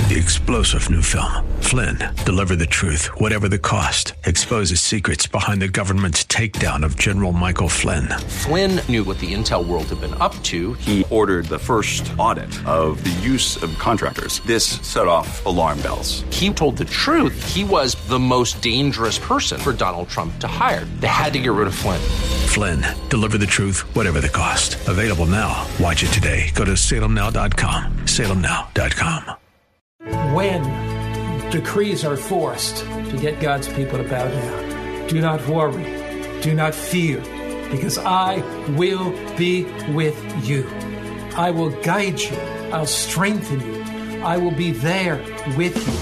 The explosive new film, Flynn, deliver the truth, whatever the cost, exposes secrets behind the government's takedown of General Michael Flynn. Flynn knew what the intel world had been up to. He ordered the first audit of the use of contractors. This set off alarm bells. He told the truth. He was the most dangerous person for Donald Trump to hire. They had to get rid of Flynn. Flynn, deliver the truth, whatever the cost. Available now. Watch it today. Go to salemnow.com. salemnow.com. When decrees are forced to get God's people to bow down, do not worry, do not fear, because I will be with you. I will guide you. I'll strengthen you. I will be there with you.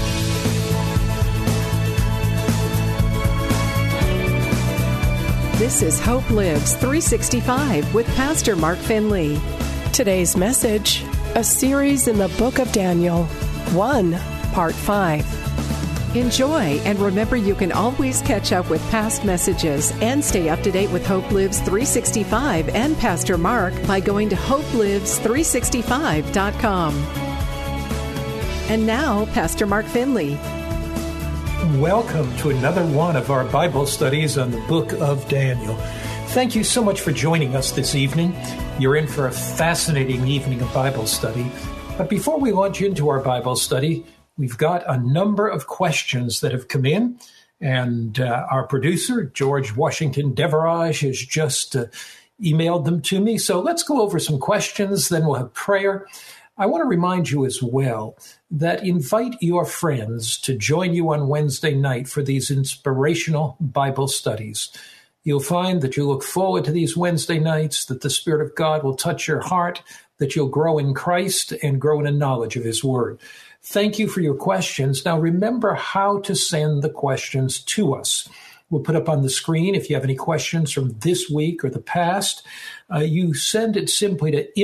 This is Hope Lives 365 with Pastor Mark Finley. Today's message, a series in the book of Daniel, 1, Part 5. Enjoy, and remember you can always catch up with past messages and stay up to date with Hope Lives 365 and Pastor Mark by going to hopelives365.com. And now, Pastor Mark Finley. Welcome to another one of our Bible studies on the book of Daniel. Thank you so much for joining us this evening. You're in for a fascinating evening of Bible study. But before we launch into our Bible study, we've got a number of questions that have come in, and our producer, George Washington Deverage, has just emailed them to me. So let's go over some questions, then we'll have prayer. I want to remind you as well that invite your friends to join you on Wednesday night for these inspirational Bible studies. You'll find that you look forward to these Wednesday nights, that the Spirit of God will touch your heart, that you'll grow in Christ and grow in a knowledge of His Word. Thank you for your questions. Now remember how to send the questions to us. We'll put up on the screen if you have any questions from this week or the past. You send it simply to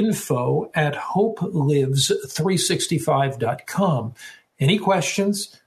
info@hopelives365.com. Any questions?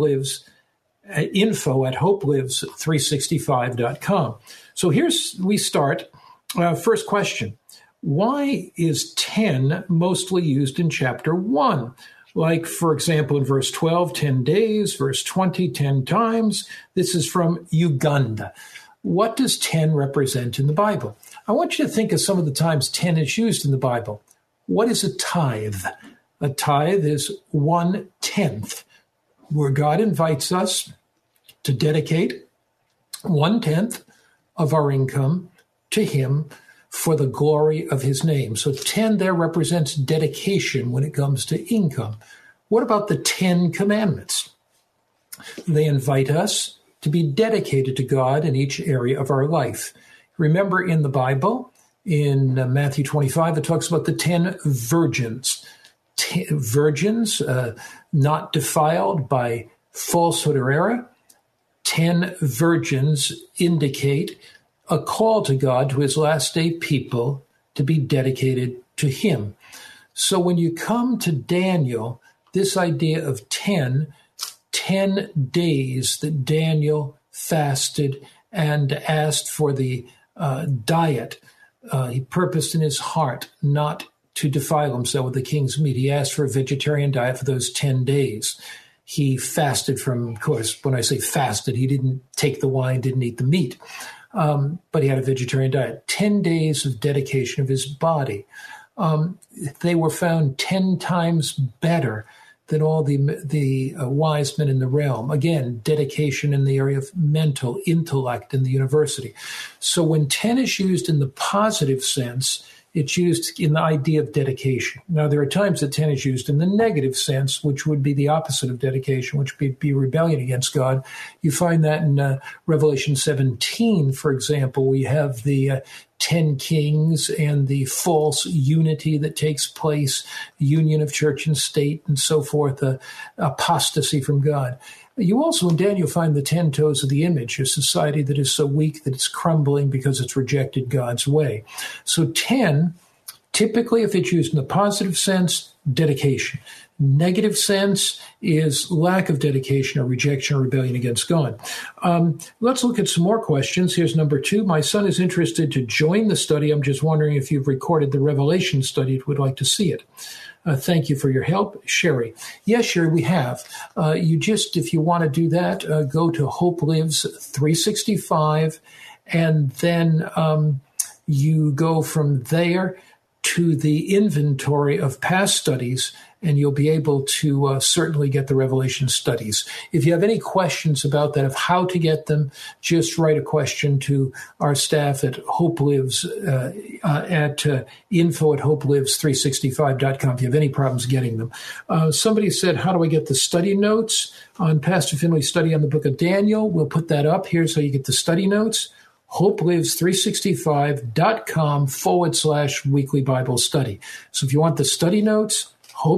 info@hopelives365.com. So we start. First question. Why is 10 mostly used in chapter 1? Like, for example, in verse 12, 10 days, verse 20, 10 times. This is from Uganda. What does 10 represent in the Bible? I want you to think of some of the times 10 is used in the Bible. What is a tithe? A tithe is 1/10, where God invites us to dedicate 1/10 of our income to Him for the glory of His name. So 10 there represents dedication when it comes to income. What about the 10 Commandments? They invite us to be dedicated to God in each area of our life. Remember in the Bible, in Matthew 25, it talks about the 10 virgins. Virgins not defiled by falsehood or error. 10 virgins indicate a call to God, to His last day people, to be dedicated to Him. So when you come to Daniel, this idea of 10 days that Daniel fasted and asked for the diet. He purposed in his heart not to defile himself with the king's meat. He asked for a vegetarian diet for those 10 days. He fasted from, of course, when I say fasted, he didn't take the wine, didn't eat the meat. But he had a vegetarian diet. 10 days of dedication of his body. They were found 10 times better than all the wise men in the realm. Again, dedication in the area of mental intellect in the university. So when 10 is used in the positive sense, it's used in the idea of dedication. Now, there are times that 10 is used in the negative sense, which would be the opposite of dedication, which would be rebellion against God. You find that in Revelation 17, for example. We have the 10 kings and the false unity that takes place, union of church and state and so forth, apostasy from God. You also in Daniel find the 10 toes of the image, a society that is so weak that it's crumbling because it's rejected God's way. So 10, typically if it's used in the positive sense, dedication. Negative sense is lack of dedication or rejection or rebellion against God. Let's look at some more questions. Here's number 2. My son is interested to join the study. I'm just wondering if you've recorded the Revelation study and would like to see it. Thank you for your help, Sherry. Yes, Sherry, we have. If you want to do that, go to Hope Lives 365, and then you go from there to the inventory of past studies, and you'll be able to certainly get the Revelation studies. If you have any questions about that, of how to get them, just write a question to our staff at Hope Lives, at info@hopelives365.com if you have any problems getting them. Somebody said, how do I get the study notes on Pastor Finley's study on the book of Daniel? We'll put that up. Here's how you get the study notes. hopelives365.com/weekly Bible study. So if you want the study notes,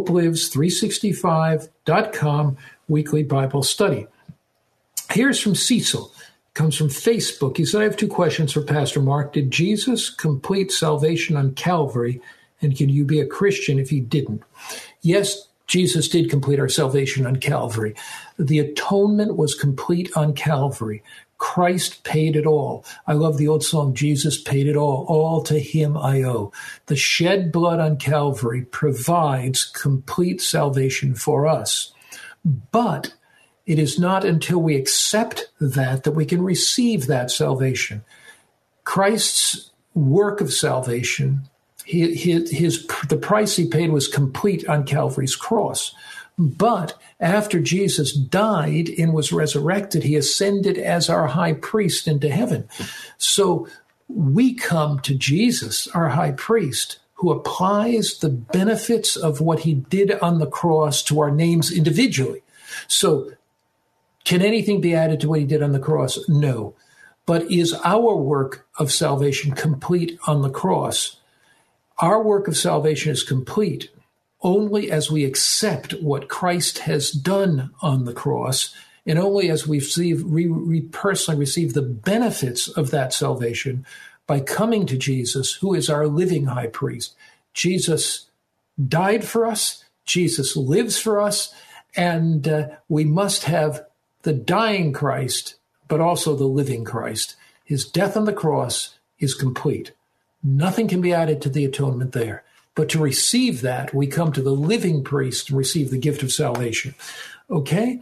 hopelives365.com weekly Bible study. Here's from Cecil. Comes from Facebook. He said, I have two questions for Pastor Mark. Did Jesus complete salvation on Calvary? And can you be a Christian if he didn't? Yes, Jesus did complete our salvation on Calvary. The atonement was complete on Calvary. Christ paid it all. I love the old song, Jesus paid it all to him I owe. The shed blood on Calvary provides complete salvation for us. But it is not until we accept that we can receive that salvation. Christ's work of salvation, the price he paid was complete on Calvary's cross. But after Jesus died and was resurrected, he ascended as our high priest into heaven. So we come to Jesus, our high priest, who applies the benefits of what he did on the cross to our names individually. So can anything be added to what he did on the cross? No. But is our work of salvation complete on the cross? Our work of salvation is complete only as we accept what Christ has done on the cross, and only as we personally receive the benefits of that salvation by coming to Jesus, who is our living high priest. Jesus died for us, Jesus lives for us, and we must have the dying Christ, but also the living Christ. His death on the cross is complete. Nothing can be added to the atonement there. But to receive that, we come to the living priest and receive the gift of salvation. Okay?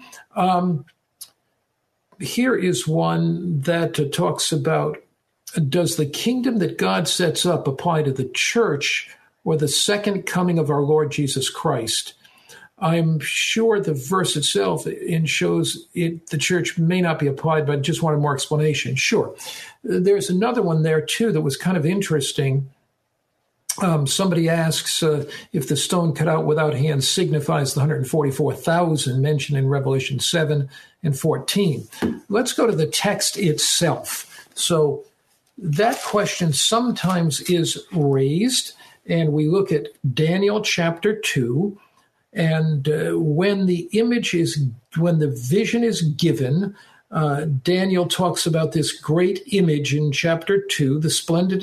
Here is one that talks about, does the kingdom that God sets up apply to the church or the second coming of our Lord Jesus Christ? I'm sure the verse itself shows the church may not be applied, but I just wanted more explanation. Sure. There's another one there, too, that was kind of interesting. Somebody asks if the stone cut out without hands signifies the 144,000 mentioned in Revelation 7 and 14. Let's go to the text itself. So that question sometimes is raised, and we look at Daniel chapter 2, and when the vision is given, Daniel talks about this great image in chapter 2. The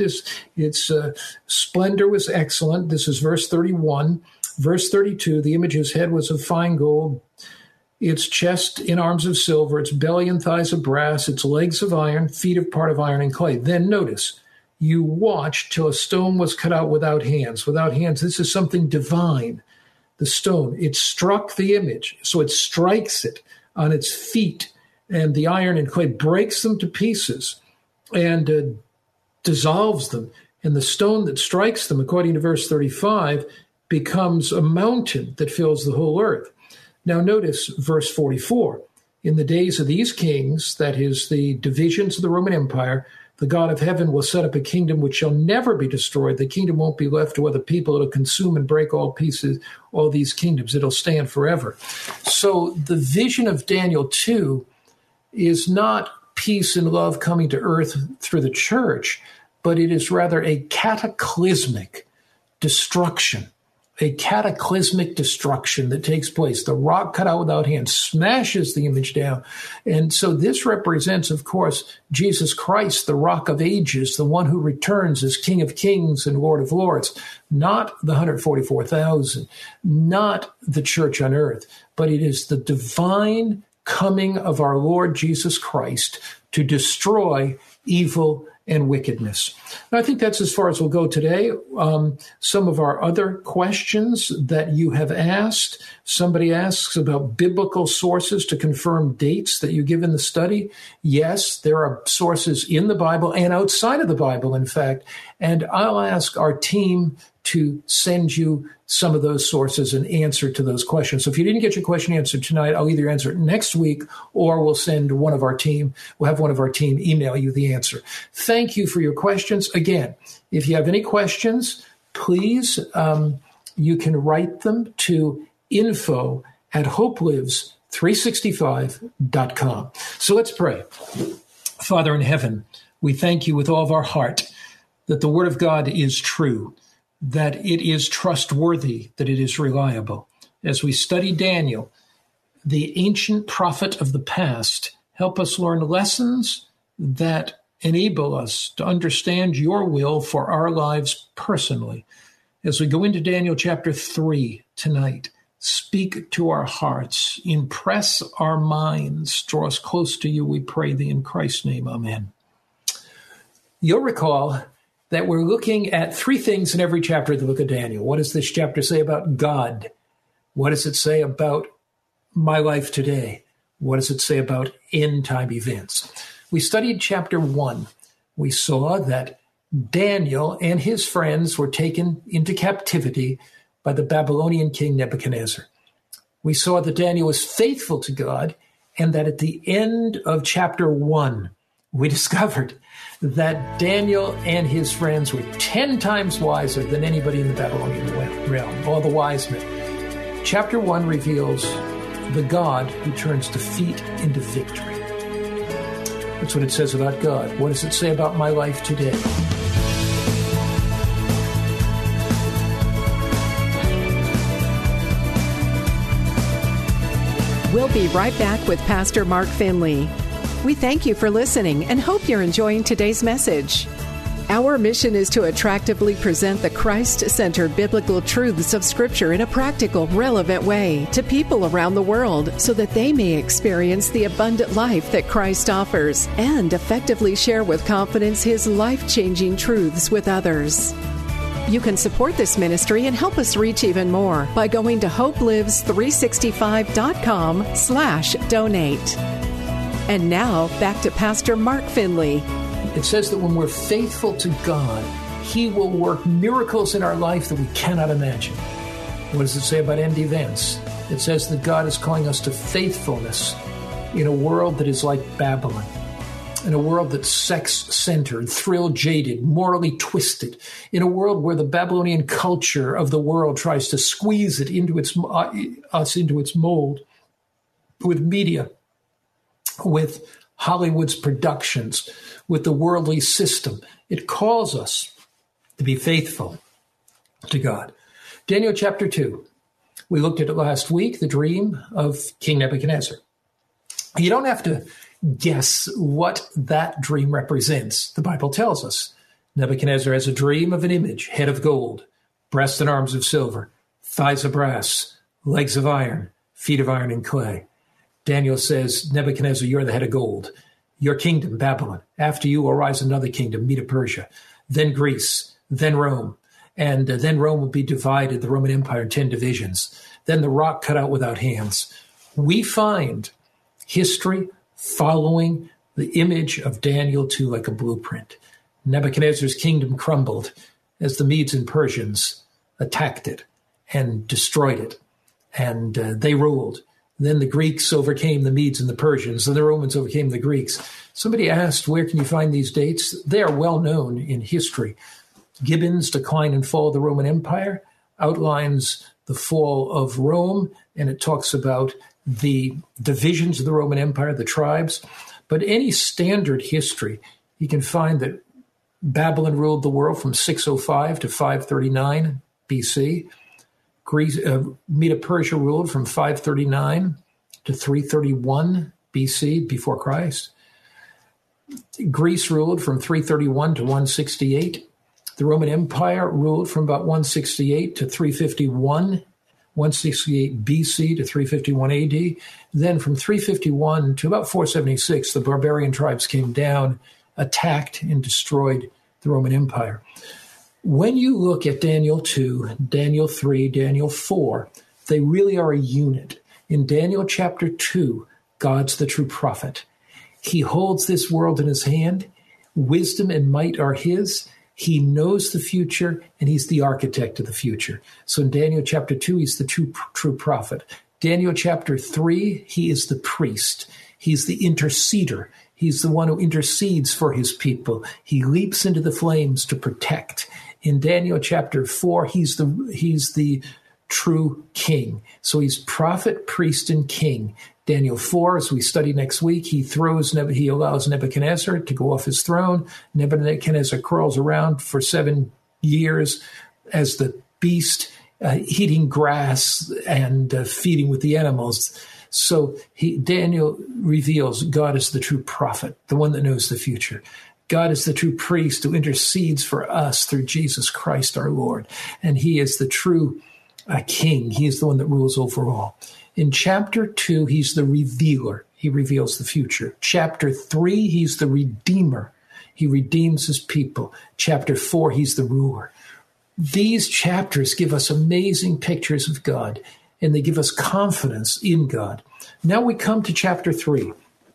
splendor was excellent. This is verse 31. Verse 32, the image's head was of fine gold, its chest and arms of silver, its belly and thighs of brass, its legs of iron, feet of part of iron and clay. Then notice, you watched till a stone was cut out without hands. Without hands, this is something divine. The stone, it struck the image, so it strikes it on its feet, and the iron and clay breaks them to pieces and dissolves them. And the stone that strikes them, according to verse 35, becomes a mountain that fills the whole earth. Now notice verse 44. In the days of these kings, that is the divisions of the Roman Empire, the God of heaven will set up a kingdom which shall never be destroyed. The kingdom won't be left to other people. It'll consume and break all pieces, all these kingdoms. It'll stand forever. So the vision of Daniel 2 is not peace and love coming to earth through the church, but it is rather a cataclysmic destruction. A cataclysmic destruction that takes place. The rock cut out without hands smashes the image down. And so this represents, of course, Jesus Christ, the Rock of Ages, the one who returns as King of Kings and Lord of Lords, not the 144,000, not the church on earth, but it is the divine coming of our Lord Jesus Christ to destroy evil and wickedness. And I think that's as far as we'll go today. Some of our other questions that you have asked, somebody asks about biblical sources to confirm dates that you give in the study. Yes, there are sources in the Bible and outside of the Bible, in fact, and I'll ask our team to send you some of those sources and answer to those questions. So if you didn't get your question answered tonight, I'll either answer it next week or we'll have one of our team email you the answer. Thank you for your questions. Again, if you have any questions, please, you can write them to info@hopelives365.com. So let's pray. Father in heaven, we thank you with all of our heart that the word of God is true, that it is trustworthy, that it is reliable. As we study Daniel, the ancient prophet of the past, help us learn lessons that enable us to understand your will for our lives personally. As we go into Daniel chapter 3 tonight, speak to our hearts, impress our minds, draw us close to you, we pray thee in Christ's name, amen. You'll recall that we're looking at three things in every chapter of the book of Daniel. What does this chapter say about God? What does it say about my life today? What does it say about end-time events? We studied chapter 1. We saw that Daniel and his friends were taken into captivity by the Babylonian king Nebuchadnezzar. We saw that Daniel was faithful to God, and that at the end of chapter 1, we discovered that Daniel and his friends were 10 times wiser than anybody in the Babylonian realm, all the wise men. Chapter 1 reveals the God who turns defeat into victory. That's what it says about God. What does it say about my life today? We'll be right back with Pastor Mark Finley. We thank you for listening and hope you're enjoying today's message. Our mission is to attractively present the Christ-centered biblical truths of Scripture in a practical, relevant way to people around the world so that they may experience the abundant life that Christ offers and effectively share with confidence His life-changing truths with others. You can support this ministry and help us reach even more by going to hopelives365.com/donate. And now, back to Pastor Mark Finley. It says that when we're faithful to God, He will work miracles in our life that we cannot imagine. What does it say about end events? It says that God is calling us to faithfulness in a world that is like Babylon, in a world that's sex-centered, thrill-jaded, morally twisted, in a world where the Babylonian culture of the world tries to squeeze it into its mold with media, with Hollywood's productions, with the worldly system. It calls us to be faithful to God. Daniel chapter 2. We looked at it last week, the dream of King Nebuchadnezzar. You don't have to guess what that dream represents. The Bible tells us. Nebuchadnezzar has a dream of an image, head of gold, breast and arms of silver, thighs of brass, legs of iron, feet of iron and clay. Daniel says, Nebuchadnezzar, you're the head of gold. Your kingdom, Babylon. After you will rise another kingdom, Medo-Persia, then Greece, then Rome. And then Rome will be divided, the Roman Empire, in 10 divisions. Then the rock cut out without hands. We find history following the image of Daniel 2 like a blueprint. Nebuchadnezzar's kingdom crumbled as the Medes and Persians attacked it and destroyed it. And they ruled. Then the Greeks overcame the Medes and the Persians, and the Romans overcame the Greeks. Somebody asked, where can you find these dates? They are well known in history. Gibbon's Decline and Fall of the Roman Empire outlines the fall of Rome, and it talks about the divisions of the Roman Empire, the tribes. But any standard history, you can find that Babylon ruled the world from 605 to 539 BC. Medo-Persia ruled from 539 to 331 BC, before Christ. Greece ruled from 331 to 168. The Roman Empire ruled from about 168 to 351 168 BC to 351 AD. Then from 351 to about 476, the barbarian tribes came down, attacked, and destroyed the Roman Empire. When you look at Daniel 2, Daniel 3, Daniel 4, they really are a unit. In Daniel chapter 2, God's the true prophet. He holds this world in his hand. Wisdom and might are his. He knows the future, and he's the architect of the future. So in Daniel chapter 2, he's the true prophet. Daniel chapter 3, he is the priest. He's the interceder. He's the one who intercedes for his people. He leaps into the flames to protect. In Daniel chapter 4, he's the true king. So he's prophet, priest, and king. Daniel 4, as we study next week, he allows Nebuchadnezzar to go off his throne. Nebuchadnezzar crawls around for 7 years as the beast, eating grass and feeding with the animals. So Daniel reveals God is the true prophet, the one that knows the future. God is the true priest who intercedes for us through Jesus Christ our Lord. And he is the true king. He is the one that rules over all. In chapter 2, he's the revealer. He reveals the future. Chapter 3, he's the redeemer. He redeems his people. Chapter 4, he's the ruler. These chapters give us amazing pictures of God, and they give us confidence in God. Now we come to chapter 3.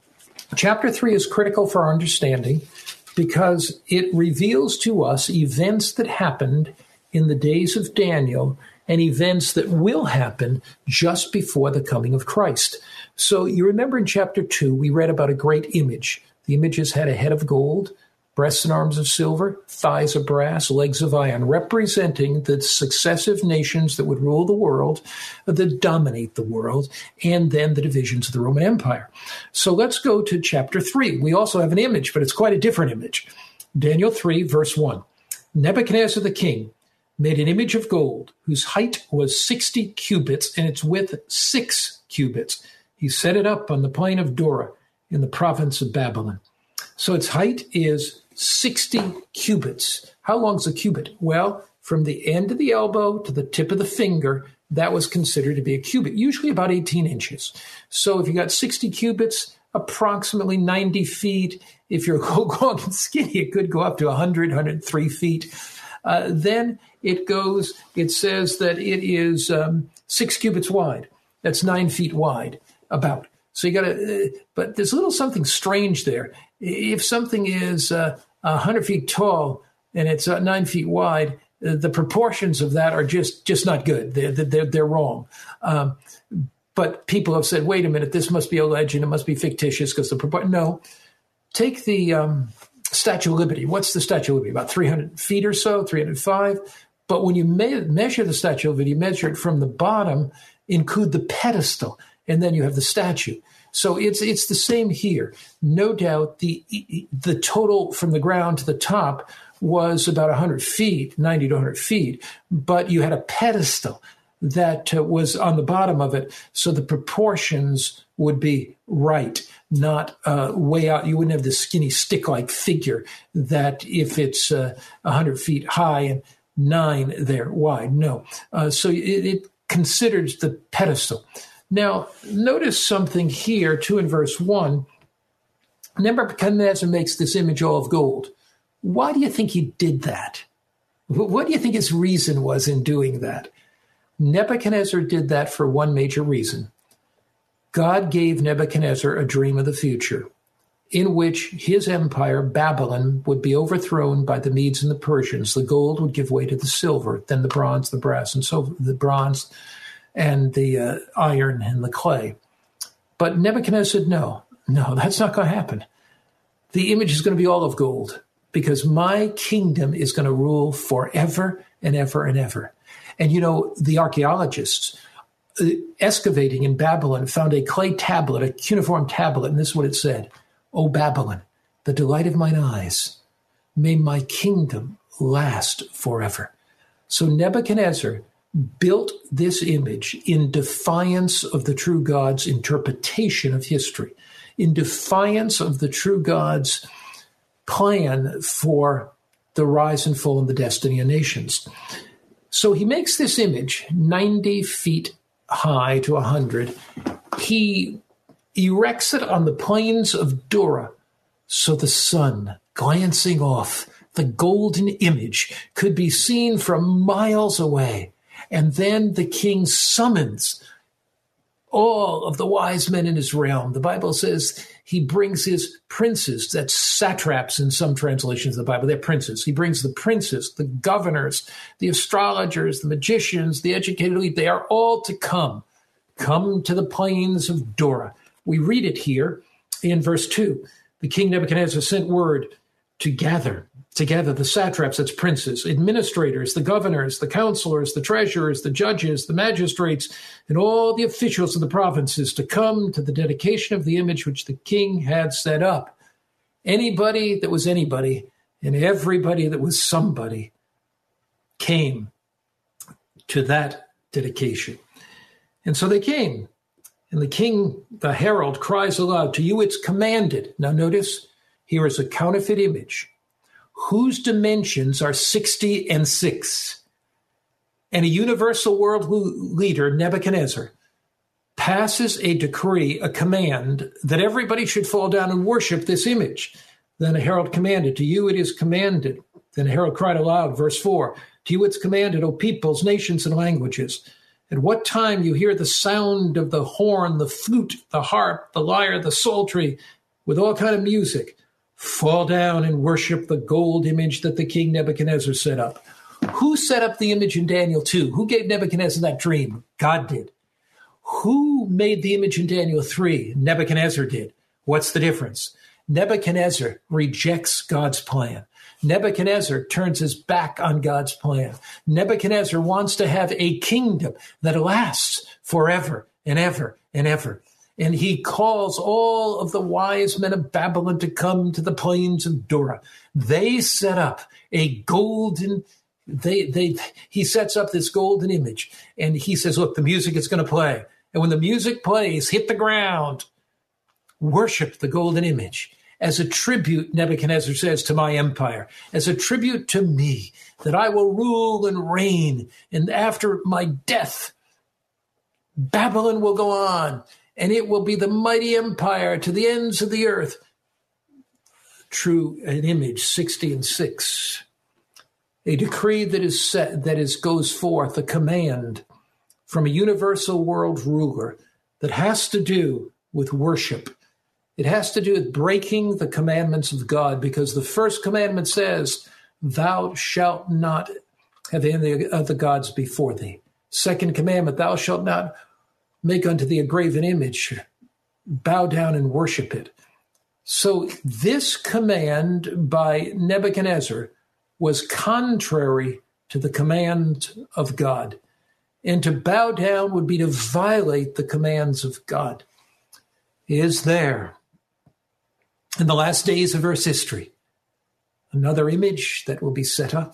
Chapter 3 is critical for our understanding because it reveals to us events that happened in the days of Daniel and events that will happen just before the coming of Christ. So you remember in chapter 2, we read about a great image. The images had a head of gold, breasts and arms of silver, thighs of brass, legs of iron, representing the successive nations that would rule the world, that dominate the world, and then the divisions of the Roman Empire. So let's go to chapter 3. We also have an image, but it's quite a different image. Daniel 3, verse 1. Nebuchadnezzar the king made an image of gold whose height was 60 cubits and its width 6 cubits. He set it up on the plain of Dura in the province of Babylon. So its height is 60 cubits. How long is a cubit? Well, from the end of the elbow to the tip of the finger, that was considered to be a cubit, usually about 18 inches. So if you got 60 cubits, approximately 90 feet. If you're long and skinny, it could go up to 100, 103 feet. Then it says that it is 6 cubits wide. That's 9 feet wide, about. So you got to, but there's a little something strange there. If something is 100 feet tall and it's 9 feet wide, the proportions of that are just not good. They're wrong. But people have said, wait a minute, this must be a legend. It must be fictitious because the proportion. No, take the Statue of Liberty. What's the Statue of Liberty? About 300 feet or so, 305. But when you measure the Statue of Liberty, you measure it from the bottom, include the pedestal, and then you have the statue. So it's the same here. No doubt the total from the ground to the top was about 100 feet, 90 to 100 feet, but you had a pedestal that was on the bottom of it, so the proportions would be right, not way out. You wouldn't have the skinny stick-like figure that if it's 100 feet high and 9 there wide. No. So it considers the pedestal. Now, notice something here, too, in verse 1. Nebuchadnezzar makes this image all of gold. Why do you think he did that? What do you think his reason was in doing that? Nebuchadnezzar did that for one major reason. God gave Nebuchadnezzar a dream of the future in which his empire, Babylon, would be overthrown by the Medes and the Persians. The gold would give way to the silver, then the bronze, the brass, and so the bronze and the iron and the clay. But Nebuchadnezzar said, no, that's not going to happen. The image is going to be all of gold because my kingdom is going to rule forever and ever and ever. And, the archaeologists excavating in Babylon found a clay tablet, a cuneiform tablet, and this is what it said. O Babylon, the delight of mine eyes, may my kingdom last forever. So Nebuchadnezzar built this image in defiance of the true God's interpretation of history, in defiance of the true God's plan for the rise and fall and the destiny of nations. So he makes this image 90 feet high to 100. He erects it on the plains of Dura, so the sun, glancing off the golden image, could be seen from miles away. And then the king summons all of the wise men in his realm. The Bible says he brings his princes, that's satraps in some translations of the Bible, they're princes. He brings the princes, the governors, the astrologers, the magicians, the educated elite. They are all to come to the plains of Dura. We read it here in verse 2. The king Nebuchadnezzar sent word to gather together the satraps, that's princes, administrators, the governors, the counselors, the treasurers, the judges, the magistrates, and all the officials of the provinces to come to the dedication of the image which the king had set up. Anybody that was anybody and everybody that was somebody came to that dedication. And so they came. And the king, the herald, cries aloud, "To you it's commanded." Now notice, here is a counterfeit image whose dimensions are 60 and 6. And a universal world leader, Nebuchadnezzar, passes a decree, a command, that everybody should fall down and worship this image. Then a herald commanded, "To you it is commanded." Then a herald cried aloud, verse 4, "To you it's commanded, O peoples, nations, and languages. At what time you hear the sound of the horn, the flute, the harp, the lyre, the psaltery, with all kind of music, fall down and worship the gold image that the king Nebuchadnezzar set up." Who set up the image in Daniel 2? Who gave Nebuchadnezzar that dream? God did. Who made the image in Daniel 3? Nebuchadnezzar did. What's the difference? Nebuchadnezzar rejects God's plan. Nebuchadnezzar turns his back on God's plan. Nebuchadnezzar wants to have a kingdom that lasts forever and ever and ever. And he calls all of the wise men of Babylon to come to the plains of Dura. They set up a golden, he sets up this golden image. And he says, look, the music is going to play. And when the music plays, hit the ground, worship the golden image. As a tribute, Nebuchadnezzar says, to my empire, as a tribute to me, that I will rule and reign. And after my death, Babylon will go on, and it will be the mighty empire to the ends of the earth. True, an image, 60 and 6. A decree that is set, goes forth, a command from a universal world ruler that has to do with worship. It has to do with breaking the commandments of God, because the first commandment says, "Thou shalt not have any other gods before thee." Second commandment, "Thou shalt not make unto thee a graven image, bow down and worship it." So this command by Nebuchadnezzar was contrary to the command of God. And to bow down would be to violate the commands of God. Is there, in the last days of Earth's history, another image that will be set up?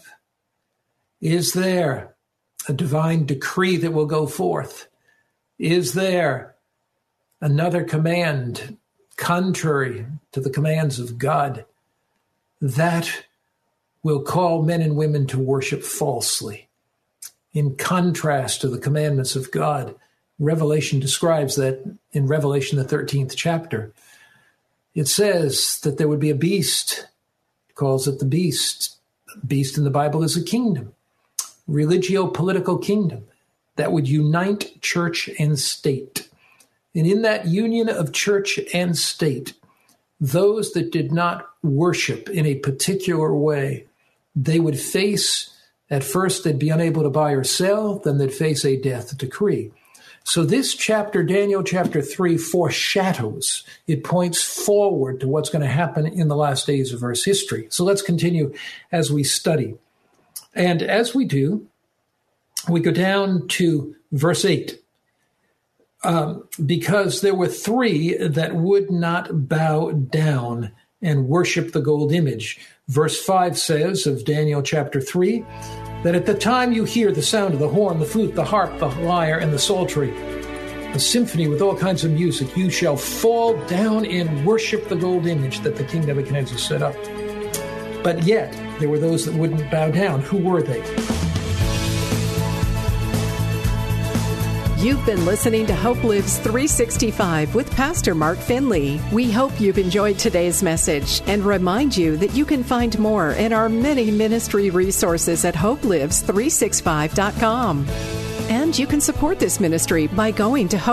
Is there a divine decree that will go forth? Is there another command contrary to the commands of God that will call men and women to worship falsely, in contrast to the commandments of God? Revelation describes that in Revelation, the 13th chapter. It says that there would be a beast. It calls it the beast. Beast in the Bible is a kingdom, religio-political kingdom that would unite church and state. And in that union of church and state, those that did not worship in a particular way, they would face, at first they'd be unable to buy or sell, then they'd face a death decree. So this chapter, Daniel chapter 3, foreshadows, it points forward to what's going to happen in the last days of Earth's history. So let's continue as we study. And as we do, we go down to verse 8. Because there were 3 that would not bow down and worship the gold image. Verse 5 says of Daniel chapter 3, that at the time you hear the sound of the horn, the flute, the harp, the lyre, and the psaltery, a symphony with all kinds of music, you shall fall down and worship the gold image that the king Nebuchadnezzar set up. But yet, there were those that wouldn't bow down. Who were they? You've been listening to Hope Lives 365 with Pastor Mark Finley. We hope you've enjoyed today's message and remind you that you can find more in our many ministry resources at hopelives365.com. And you can support this ministry by going to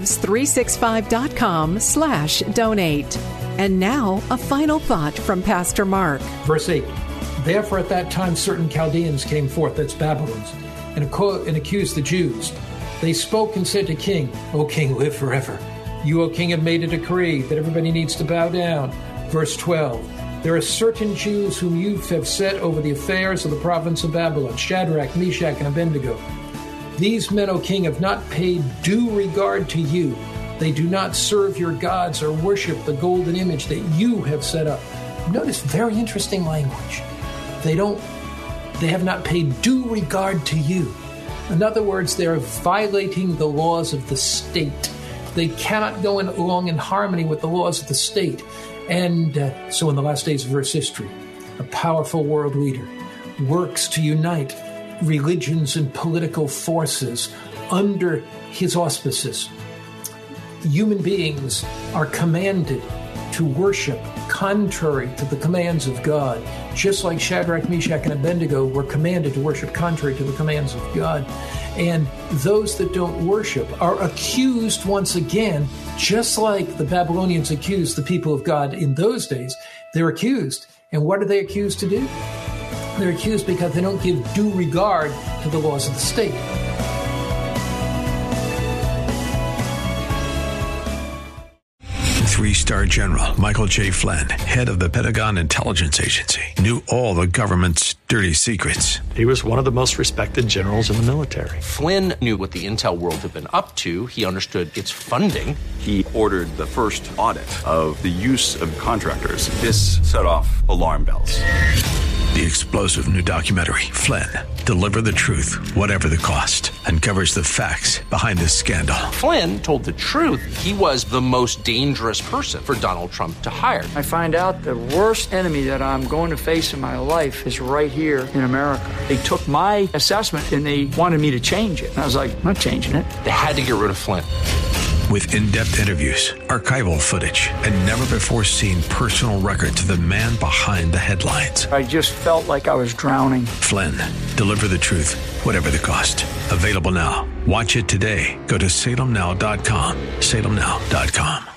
hopelives365.com/donate. And now, a final thought from Pastor Mark. Verse 8, therefore at that time certain Chaldeans came forth, that's Babylons, and accused the Jews. They spoke and said to King, O King, live forever. You, O King, have made a decree that everybody needs to bow down. Verse 12, there are certain Jews whom you have set over the affairs of the province of Babylon, Shadrach, Meshach, and Abednego. These men, O King, have not paid due regard to you. They do not serve your gods or worship the golden image that you have set up. Notice very interesting language. They have not paid due regard to you. In other words, they're violating the laws of the state. They cannot go along in harmony with the laws of the state. And so in the last days of Earth's history, a powerful world leader works to unite religions and political forces under his auspices. Human beings are commanded to worship contrary to the commands of God, just like Shadrach, Meshach, and Abednego were commanded to worship contrary to the commands of God. And those that don't worship are accused once again, just like the Babylonians accused the people of God in those days. They're accused. And what are they accused to do? They're accused because they don't give due regard to the laws of the state. Three-star General Michael J. Flynn, head of the Pentagon Intelligence Agency, knew all the government's dirty secrets. He was one of the most respected generals in the military. Flynn knew what the intel world had been up to. He understood its funding. He ordered the first audit of the use of contractors. This set off alarm bells. The explosive new documentary, Flynn, Deliver the Truth, Whatever the Cost, uncovers the facts behind this scandal. Flynn told the truth. He was the most dangerous person for Donald Trump to hire. I find out the worst enemy that I'm going to face in my life is right here in America. They took my assessment and they wanted me to change it. And I was like, I'm not changing it. They had to get rid of Flynn. With in-depth interviews, archival footage, and never-before-seen personal records of the man behind the headlines. I just felt like I was drowning. Flynn, Deliver the Truth, Whatever the Cost. Available now. Watch it today. Go to salemnow.com. salemnow.com.